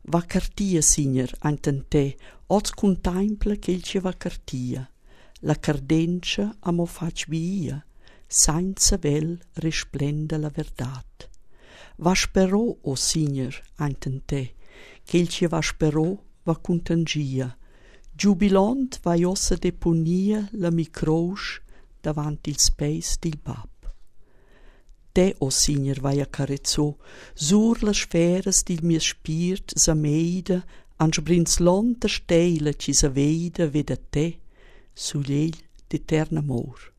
Va cartia, signor, anten te, oz contempla che ci va cartia. La cardencia a mo fac via, senza vel risplenda la verdat. Va sperò, o signor, anten te, che ci va sperò va contangia. Giubilant va ossa deponia la microsch davanti il space del bab. Te, o signor, vai a carezzò, sur le sferas dil mio spirt s'ameida, an sbrinzlonta stella ci s'aveda veda te, sugliel d'eterno amor.